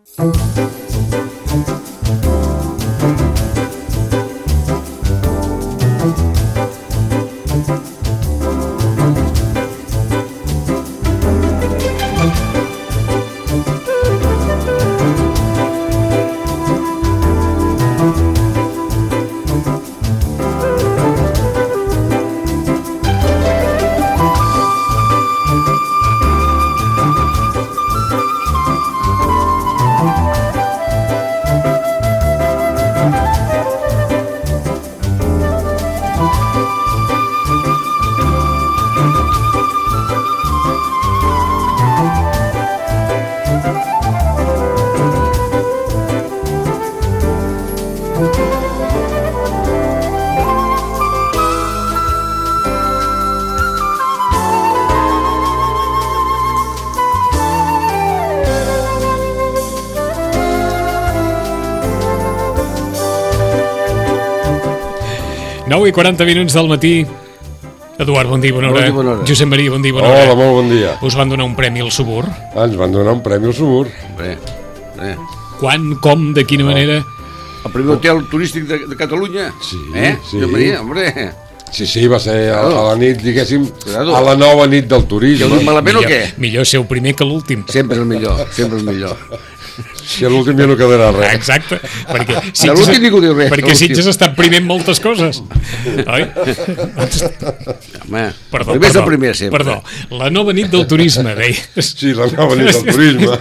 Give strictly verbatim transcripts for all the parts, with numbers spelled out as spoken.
nou i quaranta minuts del matí. Eduard, bon dia, bona hora. Bon dia, bona hora. Josep Maria, bon dia, bona hora. Hola, molt bon dia. Us van donar un premi al Subur? Ens van donar un premi al Subur. Bé, bé. Quan, com, de quina manera? El primer hotel turístic de, de Catalunya. Sí, eh? sí. Jo Maria, hombre. Sí, sí, va ser a, a la nit, diguéssim, Cuidado. a la nova nit del Que ho turisme. dic malament o què? Millor ser el primer que l'últim. Sempre és el millor, sempre és el millor. Si a l'últim ja no quedarà res. Exacte, perquè De Sitges, l'últim ningú diu res. perquè Sitges ha estat primer en moltes coses. Oi? Home, Perdó, primer és perdó, el primer, sempre. perdó. La nova nit del turisme, deies. Sí, la nova nit del turisme.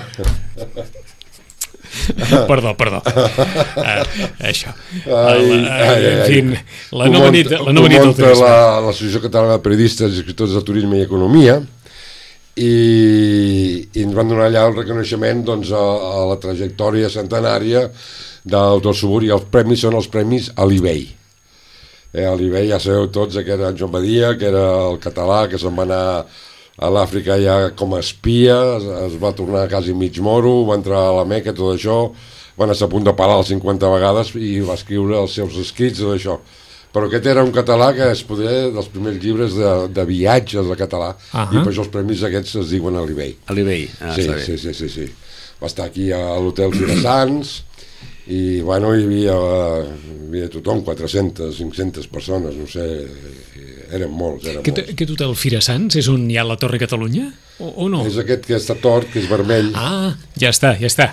Perdó, perdó. Uh, això. Ai, la, ai, ai, en fi, la Ho nova munta- nit, la ho nova nit del munta turisme. la- l'Associació Catalana de Periodistes i Escriptors de Turisme i Economia, i, i ens van donar allà el reconeixement, doncs, a, a la trajectòria centenària del, del Subur, i els premis són els premis a l'Ibei. Eh, a l'Ibei ja sabeu tots que era en Joan Badia, que era el català, que se'n va anar a l'Àfrica ja com a espia, es, es va tornar quasi mig moro, va entrar a la Meca, tot això, van estar a punt de parar cinquanta vegades i va escriure els seus escrits, tot això. Però aquest era un català que es poder dels primers llibres de, de viatges de català, Uh-huh. i per això els premis aquests es diuen a l'Ibei. A l'Ibei. Ah, Sí, està bé. sí, sí, sí, sí. Va estar aquí a l'hotel Firasans i, bueno, hi havia, hi havia tothom, quatre-centes, cinc-centes persones, no sé, eren molts, eren Aquest, molts. aquest hotel Firasans és on hi ha la Torre Catalunya? O, o no? És aquest que està tort, que és vermell, Ah, ja està, ja està.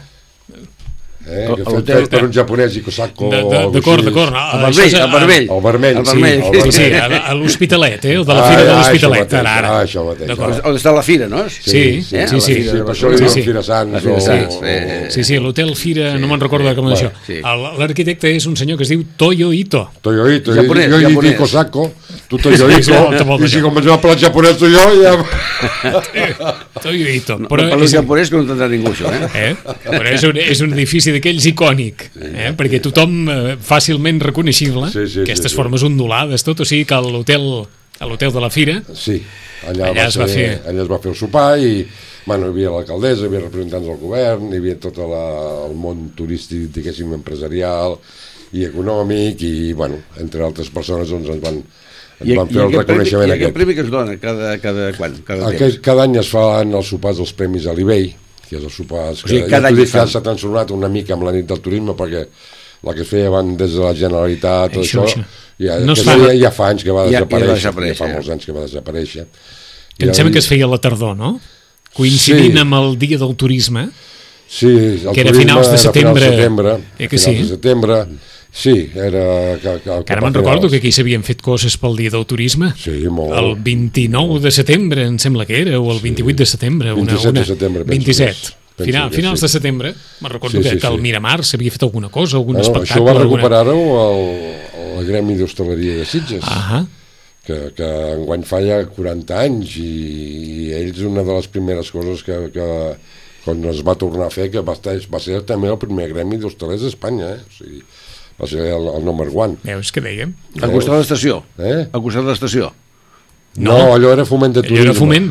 eh, El- que el fet, hotel- fet per un japonès, Ikosako, De- de- o alguna D'acord, així. d'acord. No, El això vermell, és a- el vermell. El vermell, El sí, vermell. el Sí, sí, vermell. a, a l'Hospitalet, eh? El de la Ah, Fira de ah, l'Hospitalet. això mateix, Ara, ara. ah, això mateix. D'acord. On està la fira, no? Sí, sí, sí, eh, sí. la sí. Fira Sí, de per això li Sí, diuen sí. Firasans. La Firasans, o- eh. Sí, sí, l'hotel Fira, no me'n recordo com és Bueno, això. sí. El- L'arquitecte és un senyor que es diu Toyo Ito. Toyoito, Japonès, jo he dit japonès. Ikosako, tu Sí, Toyoito, sí, molta, molta, i si això. comencem a parlar japonès tu i jo, ja... Toyo Ito. No, Però no parlo és, japonès que no entendrà ningú, això, eh? eh? Però és, un, és un edifici d'aquells icònic, eh? Perquè tothom eh, fàcilment reconeixible, Sí, sí, aquestes sí, sí. formes ondulades, tot, o sigui que a l'hotel a l'hotel de la Fira Sí, allà, Allà va es va ser, fer. allà es va fer el sopar i, bueno, hi havia l'alcaldessa, hi havia representants del govern, hi havia tot la, el món turístic, diguéssim, empresarial i econòmic, i, bueno, entre altres persones, doncs, ens van, ens van fer el aquest reconeixement premi, I aquest aquest. premi que es dona cada, cada quan? Cada Aquest, cada any es fan els sopars dels premis a l'Ibei, que és els sopars O sigui, que cada ja any t'ho dic es fan. que s'ha transformat una mica amb la nit del turisme, perquè la que es feia abans des de la Generalitat, tot Això, això, això. ja, No es que fa. ja, ja fa anys que va Ja- ja va desaparèixer, ja, desaparèixer, fa ja. molts anys que va desaparèixer. que em I sembla el- que es feia a la tardor, no? Coincidint Sí. amb el dia del turisme. Sí, el Que era turisme finals de era setembre. finals de setembre, Eh que finals sí? de setembre, sí, era... Que, que, Que ara me'n recordo que aquí s'havien fet coses pel dia del turisme. Sí, molt. El vint-i-nou de setembre, em sembla que era, o el vint-i-vuit de setembre. Una, vint-i-set de una... setembre, penso vint-i-set. que és. Penso Final, que finals sí. de setembre, me'n recordo Sí, que, sí, que al sí. Miramar s'havia fet alguna cosa, algun Bueno, espectacle. això va alguna- recuperar-ho el, el Gremi d'Hostaleria de Sitges, Ah, que, que enguany fa ja quaranta anys, i, i ells una de les primeres coses que, que quan es va tornar a fer, que va, estar, va ser també el primer Gremi d'Hostalers d'Espanya, eh? O sigui, va ser el, el number one. veus què dèiem? Al costat de l'estació. Eh? Al costat de l'estació. No, No. allò era foment de Allò turisme. era foment.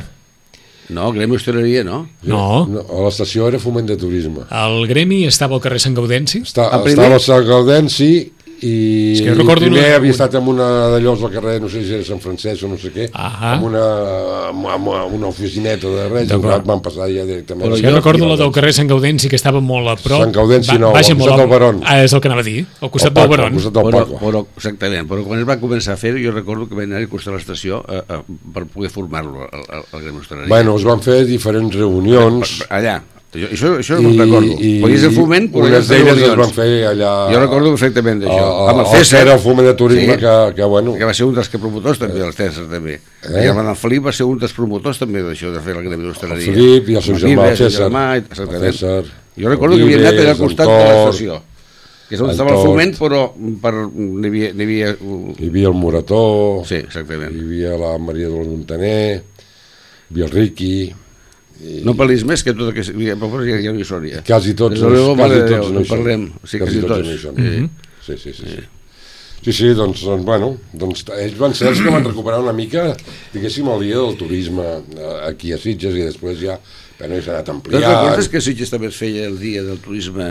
No, Gremi Hostaleria, no? No. no a l'estació era foment de turisme. El gremi estava al carrer Sant Gaudenci. Està, El primer? estava a Sant Gaudenci i que recordo primer una- havia estat en una d'allò al carrer, no sé si era Sant Francesc o no sé què, Ah. amb, una, amb, amb una oficineta de res, i D'acord. van passar ja directament. És que recordo la del carrer Sant Gaudenci, que estava molt a prop. Sant Gaudenci no, vaja, al molt costat a- del Barón. Ah, és el que anava a dir, al costat Al del Paco, Barón. al costat del Però, Paco. però, exactament, però quan es va començar a fer, jo recordo que vam anar a costar a l'estació eh, eh, per poder formar-lo al, al, al Gremi Hostaleria. Bueno, es van fer diferents reunions allà, jo, això, això no recordo. Podia ser foment, però unes ja d'elles es reunions. van fer allà... Jo recordo perfectament d'això. a- Amb el a- César. Era el foment de turisme Sí. que, que, bueno... Que va ser un dels que promotors també, el César també. Eh? I el Manel Felip va ser un dels promotors també d'això, de fer el Gremi d'Hostaleria. El Felip i el seu Amb germà, el Vives, César. germà, El exactament. César, Jo recordo que havia Vives, anat allà al el costat de Tort, l'estació, que és on el estava el Tort. foment, però per, n'hi havia... N'hi havia Hi havia el Morató, sí, exactament. hi havia la Maria del Montaner, hi havia el Riqui... I No parlis més que tot el que... Però ja, ja no hi són, ja. quasi tots, Des de Déu, quasi mare de tots Déu, no en hi són. parlem. Sí, quasi no tots. hi són. Mhm. Sí, sí, sí. sí. Sí, sí, doncs, doncs, bueno, doncs ells van ser els que van recuperar una mica, diguéssim, el dia del turisme eh, aquí a Sitges, i després ja, bueno, s'ha anat Te'n ampliant. recordes que a Sitges també es feia el dia del turisme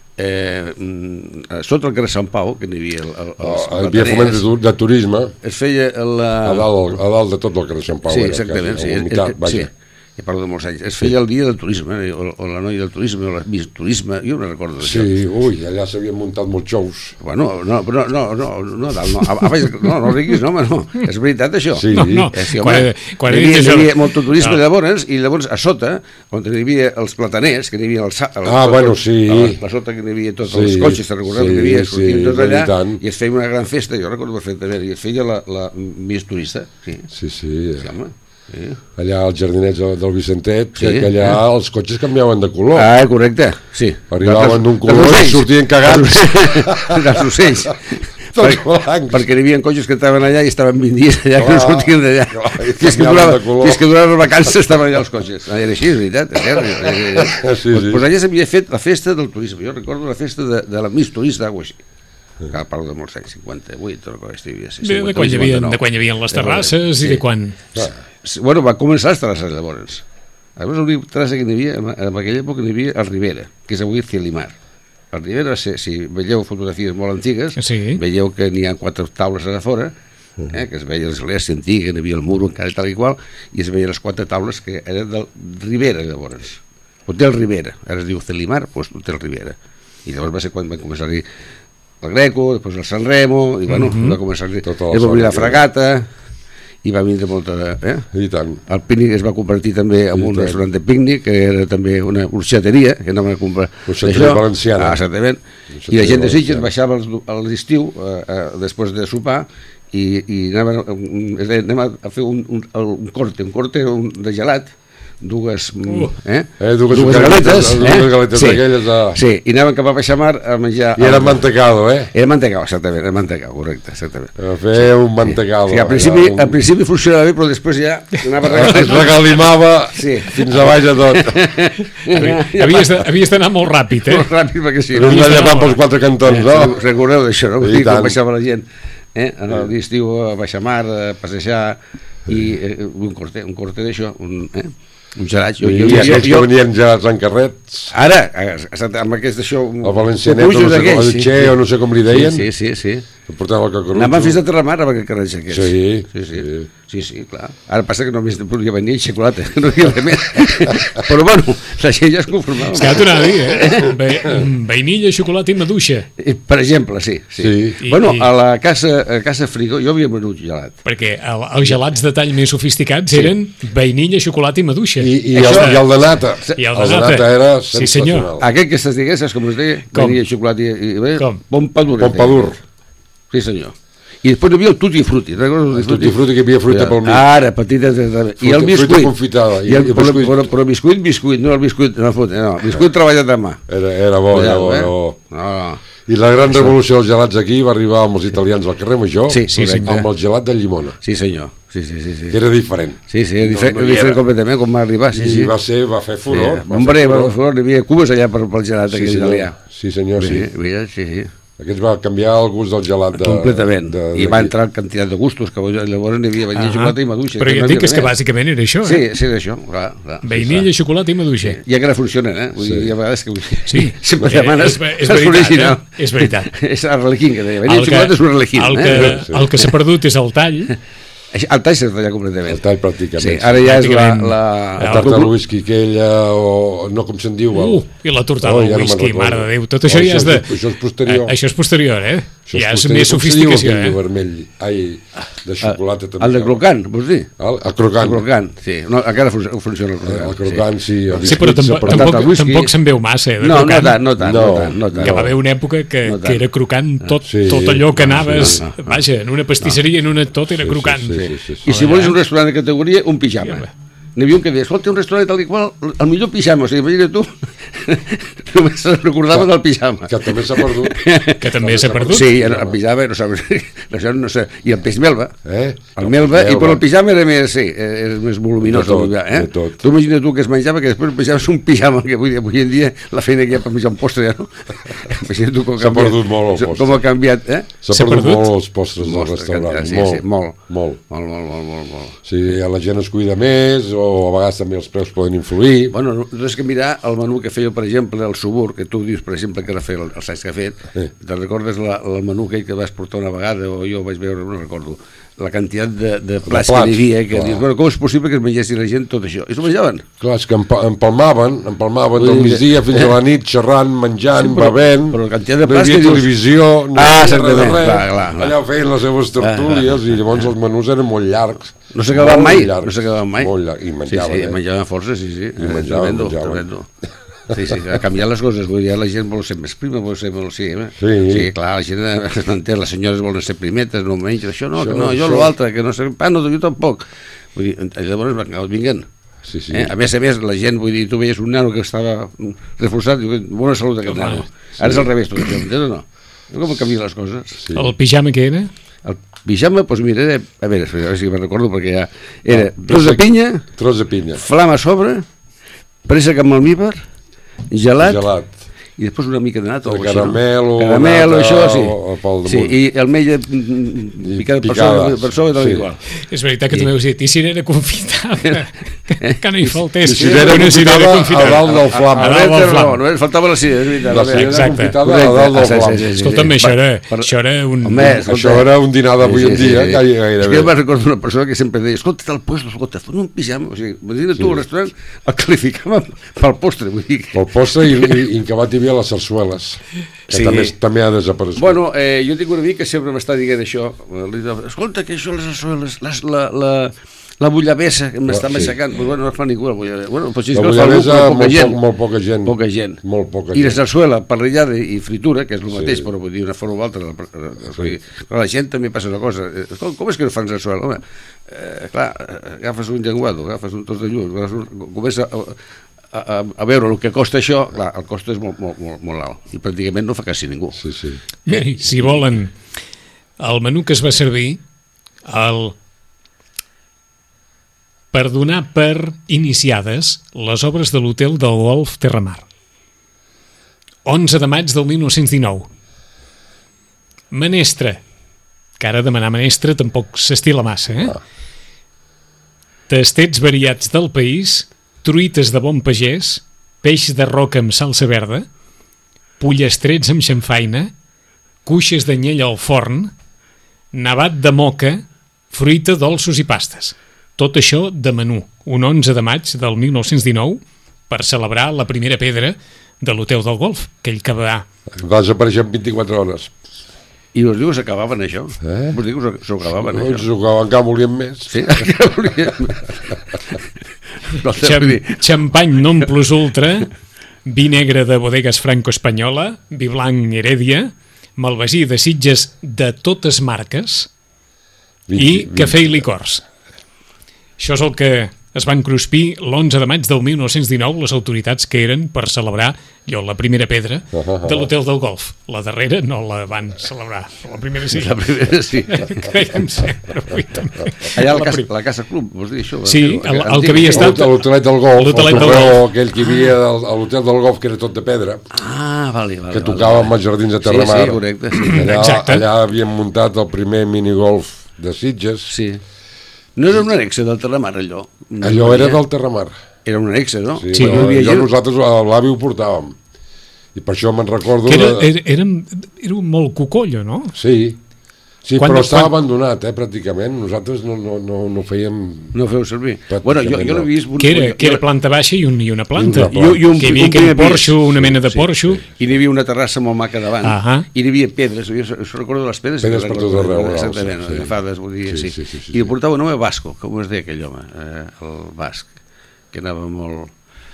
eh, mm, sota el carrer Sant Pau, que n'hi havia el, el, Oh, els hi havia foment de, tu- de turisme es feia la... a dalt, a dalt de tot el carrer Sant Pau. sí, era, exactament, quasi, sí, a la meitat, eh, vaja. sí. Ja parlo de molts anys. Es feia el dia del turisme, eh, o, o la noia del turisme, o la Miss Turisme, jo no recordo d'això. Sí, ui, allà s'havien muntat molts xous. Bueno, no, però no, no, no, no, dalt, no, a, a baix, no, no riguis, no, home, no, és veritat això. Sí. No, no, Eh, sí, quan, home, he- quan hi he havia, dit hi això... havia molt turisme No. llavors, i llavors a sota, on hi havia els plataners, que n'hi havia el, sa- el, Ah, tot, bueno, tot, sí. a, a sota que n'hi havia tots Sí, els cotxes, te'n recordeu, sí, que n'hi havia, sí, sortien tots i allà, tant. i es feia una gran festa, jo recordo perfectament, i es feia la, la Miss Turista, sí, Sí, sí. sí, home. Sí. Allà als jardinets del, del Vicentet, que, Sí, que allà eh? els cotxes canviaven de color. Ah, correcte, sí. Arribaven d'un color Dels i ocells. sortien cagats. Dels ocells. Tots Per- blancs. perquè hi havia cotxes que estaven allà i estaven vint dies allà, que no Clar, sortien d'allà. clar, i Fins que canviaven durava, de color. fins que duraven les vacances estaven allà els cotxes. Ah, era així, és veritat. És cert, és veritat. Sí, Pues, sí. pues allà s'havia fet la festa del turisme. Jo recordo la festa de, de la Miss Turista, o així. Que parlo de molts anys, cinquanta-vuit, o cosa així. Sí, Bé, de, quan hi havia, de quan hi havia les terrasses i de quan... Sí, bueno, va començar les terrasses llavors. Llavors l'única terrassa que n'hi havia, en, en aquella època n'hi havia el Ribera, que és avui Cielimar. El Ribera, si, si veieu fotografies molt antigues, Sí. veieu que n'hi ha quatre taules a fora, eh, que es veia l'església antiga, n'hi havia el mur encara tal i qual, i es veien les quatre taules que eren del Ribera llavors. Hotel Ribera, ara es diu Cielimar, doncs Hotel Ribera. I llavors va ser quan van començar a dir el Greco, després el San Remo, i bueno, va començar a dir, Tota la es va obrir la zona, fragata, i va vindre molta... Eh? I tant. El pícnic es va convertir també en I un tant. restaurant de pícnic, que era també una orxateria, que anaven a comprar Orxateria això. valenciana. Ah, exactament. Orxateria I la gent de Sitges valenciana. baixava als- a l'estiu, eh, eh, després de sopar, i, i anaven, mm, es deia, anem a fer un, un, un corte, un corte un, de gelat, dues, Uh. eh? Eh, dues galetes, sucaritas, dues galetes sí, d'aquelles de- sí, i anaven cap a Baixamar a menjar... I era el- mantecado, eh? Era mantecao, exactament, era mantecao, correcte, exactament. A fer un mantecado. Sí, al principi, allà, al principi funcionava bé, però després ja anava Es regalant. regalimava Sí. fins a baix de tot. Havies de- havies d'anar molt ràpid, eh? Molt ràpid, perquè sí. No no? ens llevant pels quatre cantons, no? Eh, recordeu d'això, no? I I tant. com baixava la gent eh? a l'estiu a Baixamar, a passejar, i eh, un corte, un corte d'això, un, eh? un gelat. Jo, I jo, jo, jo, aquells que jo, venien gelats en carrets, ara, eh, amb aquest d'això... el valencianet, o no sé com, el Che, o no sé com li deien, Sí, sí, sí. sí. que portava el cacarutxo. Anaven fins a Terramar amb aquest carrer aquest. Sí, sí, sí, sí. sí, sí, clar. Ara passa que només podia venir i xocolata, no hi havia res més. Però bueno, la gent ja es conformava. És que ara t'ho anava a dir, eh? Ve, vainilla, xocolata i maduixa. Eh, Per exemple, sí. sí. Sí. I- Bueno, i- a la casa, a casa Frigo jo havia venut gelat. Perquè el, els gelats de tall més sofisticats eren vainilla, xocolata i maduixa. I, i, el, Això- i el de nata. I el el de de nata. nata era Sí, senyor. sensacional. Aquest que estàs dient, saps com es deia? Com? Venia xocolata i... i bé, Com? Pompadour. es deia. Pompadour. Sí, senyor. I després hi havia el tutti frutti. recordes El tutti frutti, que hi havia fruita pel mig. Ara, petita... I el Fruita- biscuit. fruita confitada, i- I el, i però, biscuit. però, però biscuit, biscuit, no el biscuit, no, fot, no, biscuit treballat a mà. Era, era bo, era bo, eh? era bo. No, no. I la gran revolució dels gelats aquí va arribar amb els italians al carrer Major, Sí, sí, amb senyor. el gelat de llimona, Sí, senyor. Sí, sí, sí. sí. que era diferent. Sí, sí, diferent, No, no hi diferent era. completament com va arribar, sí, I sí. va ser, va fer furor. Sí. va Hombre, fer va furor. fer furor, hi havia cubes allà per, pel gelat Sí, aquell senyor. italià. Sí, senyor, sí. Sí, mira, sí, sí. Aquests va canviar el gust del gelat de, completament, de, de, i va entrar en quantitat de gustos, que llavors n'hi havia vainilla, xocolata i maduixa. Però jo et dic que és que bàsicament era això, sí, eh? Sí, era això, clar, clar. Vainilla, sí, xocolata i maduixa. Sí. I encara funcionen, eh? Vull sí. dir, hi ha vegades que... Sí, sempre demanes... És, és veritat, eh? És veritat. És arlequín, que deia. Vainilla i xocolata és un arlequín. El que, eh? el que s'ha perdut és el tall. El tall s'ha tallat completament. El tall pràcticament. Sí, ara ja és la... la... La tarta de whisky aquella, o no com se'n diu... El... Uh, i la tortada oh, de ja whisky, no mare de Déu. Tot això oh, ja és de... Això és posterior. Això és posterior, eh? Això ja és posterior. més sofisticació, eh? eh? Vermell. Ai, de xocolata també. El de crocant, vols dir? El, el crocant. El crocant, sí. No, encara funciona el crocant. El crocant, sí. Sí, sí però tampoc, tampoc, tampoc se'n veu massa, eh? De no, crocant. no tant, no tant. No, no, tant, no tant. Que va haver una època que, no que era crocant tot, sí, tot allò que anaves... No, no, no. Vaja, en una pastisseria, en una tot era crocant. Sí, sí, sí, sí. I si vols un restaurant de categoria, un pijama. N'hi havia un que deia, escolta, un restaurant tal i qual, el millor pijama, o sigui, imagina tu, només recordava del pijama. Que també s'ha perdut. Que també s'ha perdut? Sí, el pijama, no saps, no sé, i el peix melva, eh? el melva, i però el pijama era més, sí, és més voluminós. De tot, eh? de tot. Tu imagina tu que es menjava, que després el pijama és un pijama, que avui, avui en dia la feina que hi ha per menjar un postre, ja no? Imagina tu com ha canviat. S'ha perdut molt el postre. Com ha canviat, eh? S'ha perdut, perdut molt els postres del restaurant. Sí, molt, sí, molt, molt. Molt, molt, molt, molt, molt. Sí, la gent es cuida més, o a vegades també els preus poden influir. Bueno, no, no és que mirar el menú que feia, per exemple, el Subur, que tu dius, per exemple, que era fer el, el saig que ha fet, eh. Te'n recordes la, el menú aquell que vas portar una vegada, o jo vaig veure, no recordo, la quantitat de, de plats, plats que hi havia, que dius, bueno, com és possible que es mengessi la gent tot això? I s'ho menjaven. Clar, és que empalmaven, empalmaven del migdia fins a la nit, xerrant, menjant, sí, però, bevent, però la quantitat de plats que dius... televisió, no ah, res de res, clar, clar, clar. Allà feien les seves tertúlies, ah, i llavors els menús eren molt llargs. No s'acabaven mai, no s'acabaven mai. Molt llarg, i menjaven, sí, sí, eh? menjaven força, sí, sí. I menjaven, tremendo, menjaven. Tremendo. Sí, sí, ha canviat les coses, vull dir, la gent vol ser més prima, vol ser molt... Sí, eh? sí. sí, clar, la gent es manté, les senyores volen ser primetes, no menys, això no, això, que no, jo l'altre, que no sé, ah, no, jo tampoc. Vull dir, llavors vinguen. Sí, sí. Eh? A més a més, la gent, vull dir, tu veies un nano que estava reforçat, diu, bona salut aquest nano. Sí. Ara és al revés, tot això, entens o no? Com canvien les coses? Sí. El pijama què era? El pijama, doncs mira, era, a veure, a veure si me'n recordo, perquè ja era ah, tros de pinya, tros de pinya, flama a sobre, préssec amb almíbar, gelat, gelat, i després una mica de nata o caramel, no? caramel o això, sí. O, o sí, i ametlla picada per sobre, per sobre tal sí. Igual. És veritat que I... també ho has dit, i cirera confitada, que no hi faltés. I cirera confitada a dalt del flam. A dalt del flam. No, faltava la cirera, és veritat. La cirera confitada a dalt del flam. Escolta'm, això era, això era un... Home, això era un dinar d'avui en dia, gairebé. És que jo me'n recordo una persona que sempre deia, escolta, el postre, escolta, fot un pijama, o sigui, imagina tu al restaurant, el qualificàvem pel postre, vull dir. Pel postre i en acabat hi havia les sarsueles, que sí. també, també ha desaparegut. Bueno, eh, jo tinc un amic que sempre m'està dient això, escolta, que això les sarsueles, les, la, la, la bullabessa, que m'està sí. Massacant, pues, bueno, no fa ningú, la bullabessa. Bueno, pues, si la bullabessa, molt, poca gent, molt poca gent. Poca gent. Molt poca I gent. la sarsuela, parrillada i fritura, que és el mateix, sí. Però vull dir, una forma o altra. Sí. Però la gent també passa una cosa, com, com és que no fan sarsuela? Home, eh, clar, agafes un llenguado, agafes un tos de lluç, comença a... A, a veure el que costa això, clar, el cost és molt, molt, molt, molt alt i pràcticament no fa quasi ningú. Sí, sí. I, si volen, el menú que es va servir el... per donar per iniciades les obres de l'hotel del Golf Terramar. onze de maig del mil nou-cents dinou. Menestra, que ara demanar menestra tampoc s'estila massa, eh? Ah. Tastets variats del país, truites de bon pagès, peix de roca amb salsa verda, pollastrets amb xamfaina, cuixes d'anyell al forn, nevat de moca, fruita, dolços i pastes. Tot això de menú, un onze de maig del mil nou-cents dinou, per celebrar la primera pedra de l'Hotel del Golf, aquell que va... Va desaparèixer en vint-i-quatre hores. I us diu que s'acabaven això? Eh? Us diu que s'ho acabaven no, això? S'ho acabaven, encara volíem més. Sí, encara volíem més. No, Xam, xampany non plus ultra, vi negre de bodegues franco-espanyola, vi blanc Heredia, malvasí de Sitges de totes marques vint, i cafè vint. I licors. Això és el que es van cruspir l'onze de maig del mil nou-cents dinou les autoritats que eren per celebrar jo, la primera pedra de l'hotel del Golf. La darrera no la van celebrar, la primera sí. La primera sí. Creiem sempre, avui també. Allà la, La casa, prim- la Casa Club, vols dir això? Sí, el- el que havia estat- A l'hotelet del Golf, el L'hotelet del trofeu Golf. aquell que hi havia al- a l'hotel del Golf, que era tot de pedra, Ah, vale, vale. que vale, tocava vale. amb els jardins de Terramar. Sí, sí, correcte, sí. Allà, Exacte. allà havíem muntat el primer minigolf de Sitges. Sí. No era un anexe del Terramar, allò? No Allò era havia- del Terramar. Era un anexe, no? Sí, Sí. però No havia jo gent. nosaltres a l'avi ho portàvem. I per això me'n recordo... Que era, de- era, era, era un molt cucollo, no? Sí, sí, Quan- però estava quan- abandonat, eh, pràcticament. Nosaltres no, no, no, no fèiem... No ho feu servir. Pràcticament Bueno, jo, jo no. l'he vist... Que era, que era planta baixa i, un, i una planta. I un- i un- que hi havia un aquell primer pis. porxo, una mena de Sí, porxo. I n'hi havia una terrassa molt maca davant. Ahà. I n'hi havia pedres. Jo això recordo les pedres. Pedres que per recordo, tot arreu, exactament, sí. agafades, vull dir, Sí, sí. sí, sí, sí, I sí. portava un home basco, com es deia aquell home, eh, el basc, que anava molt...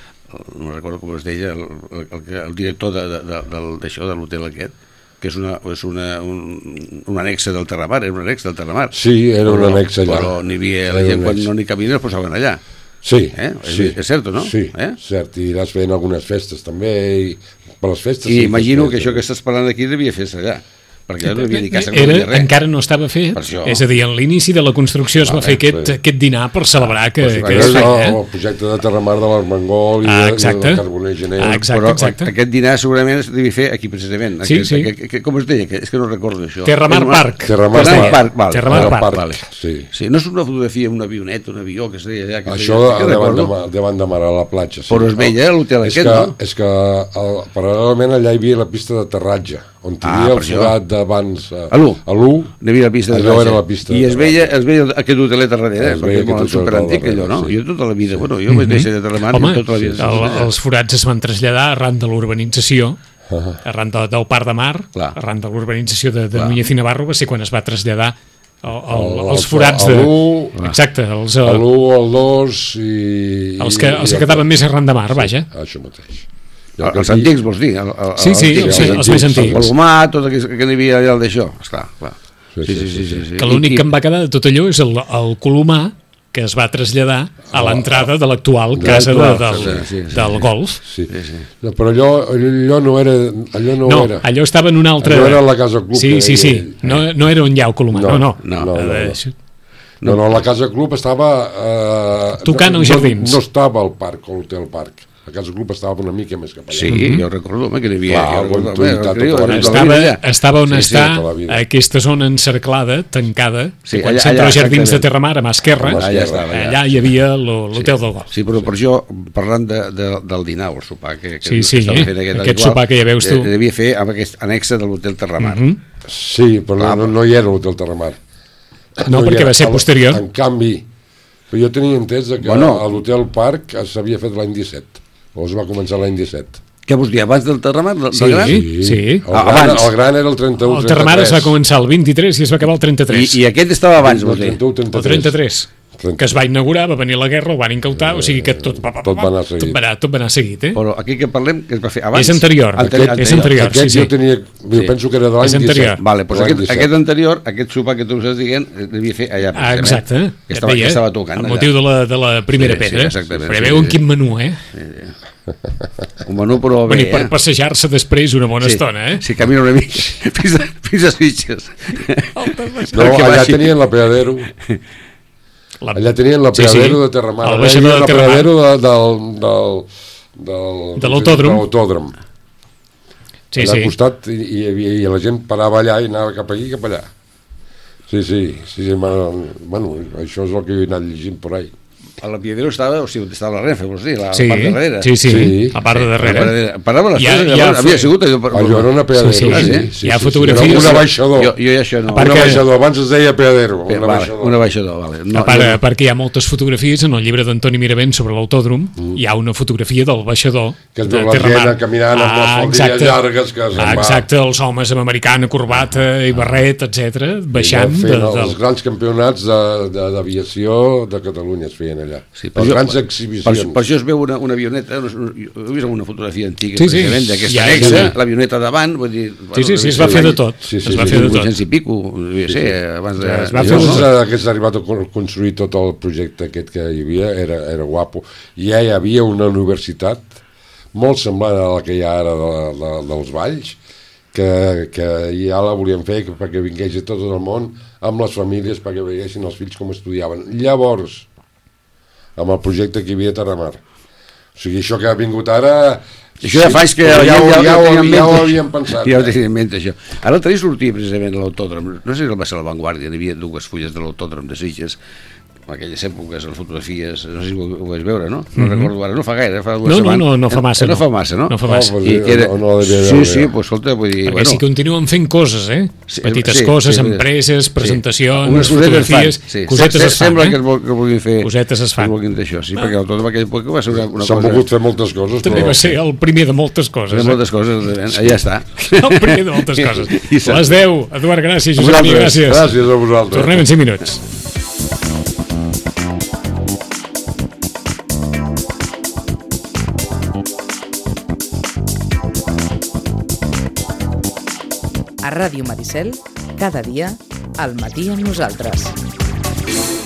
No recordo com es deia, el, el, el, el director de, de, de, del- d'això, de l'hotel aquest, que és una, és una, un, un anexe del Terramar, era un anex del Terramar. Sí, era un Però- annex allà. Però n'hi havia, la Era gent un quan annex. no n'hi cabien es posaven allà. Sí, Eh? És- sí. és cert, no? Sí, Eh? cert, i anàs fent algunes festes també, i per les festes... I sí, imagino que fes això que estàs parlant aquí devia fer-se allà, perquè allà no hi havia ni casa, no hi Era, havia res. encara no estava fet, Per això. és a dir, en l'inici de la construcció es va Vale, fer aquest, sí. aquest dinar per celebrar que, festes. que Era es el, feia. el projecte de Terramar de l'Armengol i Ah, de, exacte. del Carboner Gener. Ah, exacte, Però exacte. aquest dinar segurament es devia fer aquí precisament. Sí, aquest, sí. Aquest, aquest, com es deia? És que no recordo això. Terramar Park. Terramar Terramar Park. Park, vale. Terramar Terramar Park. Vale. Sí. Sí, no és una fotografia, un avionet, un avió que es deia allà. Que es Això deia, de, que davant, de, recordo. mar- davant de mar a la platja. Sí. Però es veia a l'hotel és aquest, que, no? És que el, paral·lelament allà hi havia la pista d'aterratge, on hi Ah, havia per el això. forat d'abans a A l'u. a l'u. N'hi havia la pista de Allò platja. era la pista I de es veia, platja. es veia aquest hotelet a darrere, Es perquè veia és molt aquest hotel superantic darrere, allò, no? sí. Jo tota la vida, bueno, jo vaig néixer de Terramar Home, i tota la vida. el, els forats es van traslladar arran de l'urbanització, arran de, del Parc de Mar, Clar. arran de l'urbanització de, de Clar. Núñez i Navarro, va ser quan es va traslladar el, el, El- els el- forats el de... u, Exacte, els, A eh, l'u, al dos i... els que, i- els i que quedaven més arran de mar, vaja. Això mateix. El- Els antics, vols dir? El, el, Sí, sí, antics, els- els més antics. El Palomar, tot aquell que n'hi havia allà al d'això, esclar, clar. Sí, Sí, sí, sí. sí, sí. Que l'únic I- que em va quedar de tot allò és el, el Colomar, que es va traslladar a l'entrada de l'actual de casa de, l'actual, del, sí, sí, sí. del golf. Sí. No, però allò, allò no era... Allò no, No, era. allò estava en una altra... Allò era la Casa Club. Sí, que sí, deia sí. ell. No, no era un llau Colomar, no, no. no, no, no, Eh, no. això- No, no, la Casa Club estava... Eh, Tocant no, els jardins. No, no estava al parc, a l'Hotel Parc. La Casa Club estava una mica més cap allà. Sí, jo recordo, home, que n'hi havia... Clar, jo recordo, ho hem home, utilitzat el criu, tota la el vida. de la Estava, vida allà. estava on Sí, sí, està tota la vida. aquesta zona encerclada, tancada, Sí, que quan allà- s'entra allà, als jardins de exactament. Terramar, a mà esquerra, A mà Allà estava, allà. allà hi havia lo- l'hotel del golf. Sí, però per això, parlant de, de, del dinar o el sopar que, que, Sí, que sí, estava eh? fent aquest, Aquest igual, sopar que ja veus tu. eh, devia fer amb aquest anexe de l'hotel Terramar. Mhm. Sí, però no, no, no hi era l'Hotel Terramar. No, hi perquè era. va ser En- posterior. En canvi, però jo tenia entès que Bueno. a l'Hotel Parc s'havia fet l'any disset, o es va començar l'any disset. Què vols dir, abans del Terramar? Del, Sí. del gran? Sí. El, Ah, gran, abans. el gran era el trenta-u El Terramar es va començar el vint-i-tres i es va acabar el I, trenta-tres. I aquest estava abans, el vols dir? trenta-u El trenta-tres. Que es va inaugurar, va venir la guerra, el van incautar, o sigui que tot va, va, Tot va anar tot seguit. va, anar, tot va anar seguit, eh? Però aquí que parlem, que es va fer abans? És anterior, Anteri- aquest- és anterior. Aquest sí, jo sí. tenia, jo Sí. penso que era de l'any És anterior. disset. Vale, doncs L'any aquest, disset. aquest anterior, aquest sopar que tu estàs dient, eh, devia fer allà. Ah, precisament, exacte. Que estava, que estava tocant el allà. motiu de la, de la primera Sí, sí, pedra. exactament, Però sí, veuen sí. quin menú, eh? Un menú, però bé, Venir per eh? passejar-se després una bona Sí, estona, eh? sí, camina una mica fins a, fins a Sitges. No, Perquè allà vagi- tenien l'apeadero. La... Allà tenien l'apeadero Sí, sí. de Terramar. El Allà hi baixador havia de Terramar. l'apeadero de, del, del, del, De l'autòdrom. de l'autòdrom. Sí, allà sí. al costat i, i, hi havia, i la gent parava allà i anava cap aquí i cap allà. Sí, sí, sí, sí bueno, bueno, això és el que he anat llegint por ahí. A la Piedrero estava, o sigui, on estava la Renfe, vols dir, la Sí, part de darrere. sí, sí, Sí. a part de darrere. Parava les Hi ha- coses, hi ha llavors, havia fo- sigut allò... Per, Allò era un apeadero. Sí, sí. Hi ha fotografies. Era un abaixador. Jo, jo ja això no... A part Un que- abaixador, abans es deia apeadero. Bé, Un vale, abaixador. un abaixador, vale. No, A part, jo no- perquè hi ha moltes fotografies en el llibre d'Antoni Miravent sobre l'autòdrom, mm. hi ha una fotografia del baixador Que es de veu la Terramar. gent caminant amb les faldilles llargues que se'n ah, va. exacte, els homes amb americana, corbata i barret, etcètera, baixant de, Fent els del... grans campionats de- de- d'aviació de, de Catalunya es feien allà. allà. Sí, per jo, grans per, exhibicions. per, per això es veu una, una avioneta, una, ho he vist una fotografia antiga, sí, sí, d'aquesta ja, anexa, ja, ja. l'avioneta davant, vull dir... Sí, sí, sí, es va fer de tot. Sí, sí, es va sí, fer de vuit tot. cents i pico, devia ser, abans de... Ja, es va I fer llavors un- no? que s'ha arribat a con- construir tot el projecte aquest que hi havia, era, era guapo. I ja hi havia una universitat molt semblant a la que hi ha ara de, de, dels Valls, que, que ja la volien fer perquè vingués a tot el món amb les famílies perquè veguessin els fills com estudiaven. Llavors, amb el projecte que hi havia a Terramar. O sigui, això que ha vingut ara... Això ja fa anys que ja, ja, ja, ja, ho ja, tenia en ja ho mente. havíem pensat. Ja ho tenia en mente, això. Ara l'altre dia sortia precisament a l'autòdrom, no sé si va ser a La Vanguardia, hi havia dues fulles de l'autòdrom de Sitges, en aquelles èpoques, les fotografies, no sé si ho, ho vaig veure, no? No Mm-hmm. recordo ara, no fa gaire, fa dues No, no, setmanes. no, no fa massa, Eh, no no. fa massa, no? No fa massa. Oh, I que era... no, no la devia sí, veure, sí, ja. pues, escolta, vull dir... Perquè si continuen fent coses, eh? Sí, Petites sí, coses, sí, empreses, sí. presentacions, Unes cosetes fotografies, fan, sí. cosetes Se- es fan, Sembla eh? que, es vol, que vulguin fer... Cosetes es fan. Que vulguin d'això, sí, perquè l'autòdrom aquella època va ser una, una S'han cosa... volgut fer moltes coses, També però... va ser el primer de moltes coses. De Eh? moltes coses, allà està. El primer de moltes coses. I s'ha- Les deu. Eduard, gràcies. A Josep, vosaltres. gràcies. Gràcies a vosaltres. Tornem en cinc minuts. A Ràdio Maricel, cada dia, al matí amb nosaltres.